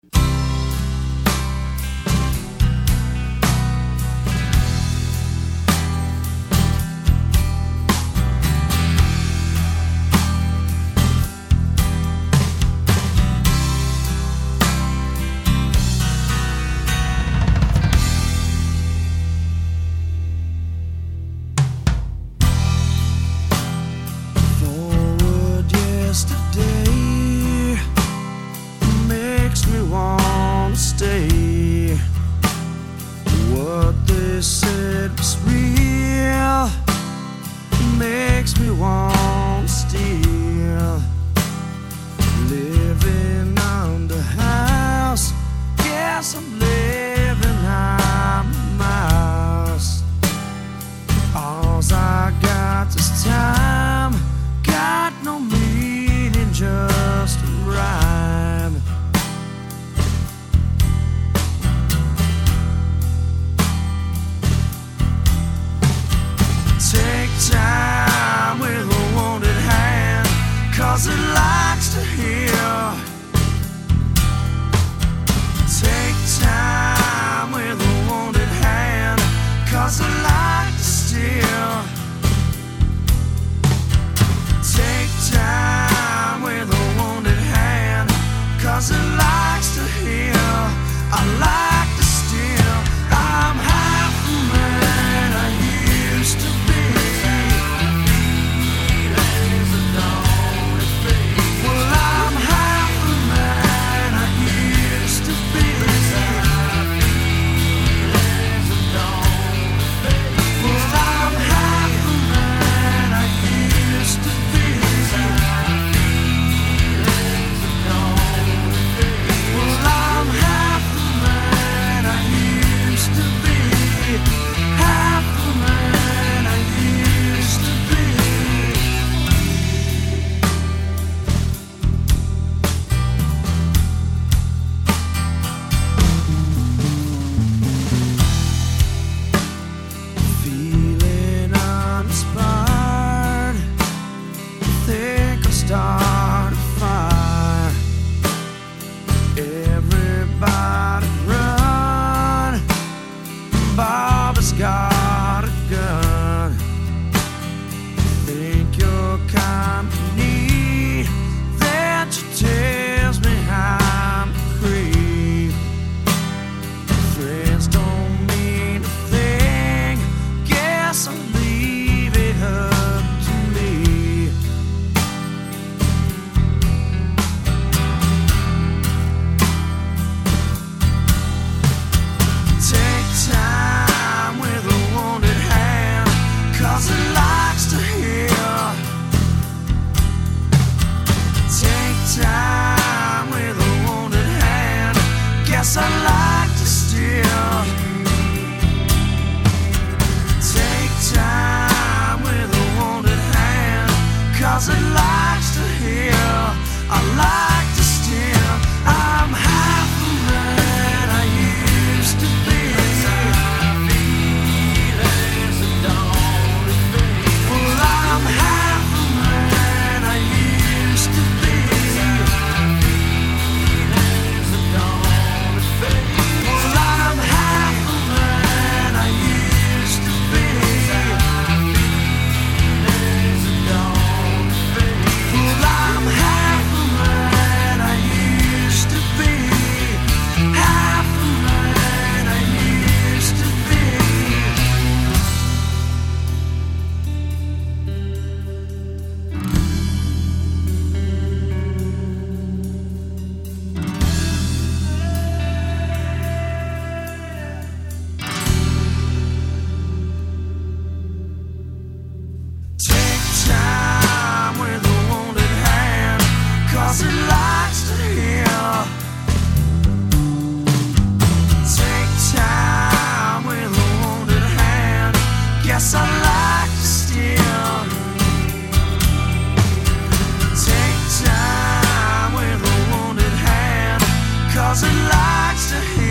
Yesterday makes me want to stay. What they said was real makes me want to steal. Living on the house, guess I'm living on a mouse. All's I got this time, got no meaning, just a rhyme. Take time with a wounded hand, 'cause it likes to heal. Take time with a wounded hand, 'cause it likes to steal. Take time with a wounded hand, 'cause it likes to heal. I like to steal. I'm half the man I used to be. Well, I'm half the man I used to be. Well, I'm half the man I used to be. Well, I'm half the man I used to be. Half the man I used to be. Feeling uninspired, think I'll start a fire. Everybody run, Bobby's got a gun. Think your company, that you tells me I'm a creep. Friends don't mean a thing, guess I'll leave it up to me. Take time with a wounded hand, 'cause it likes to heal. Take time with a wounded hand, guess I like to steal. Take time with a wounded hand, 'cause it likes to heal. I like to steal. I'm half the man I used to be. Well, I'm half the man I used to be. Well, I'm half the man I used to be. Well, I'm half the man I used to be. Half the man I used to be. Take time with a wounded hand, 'cause it likes to heal. Take time with a wounded hand, guess I like to steal. Take time with a wounded hand, 'cause it likes to heal.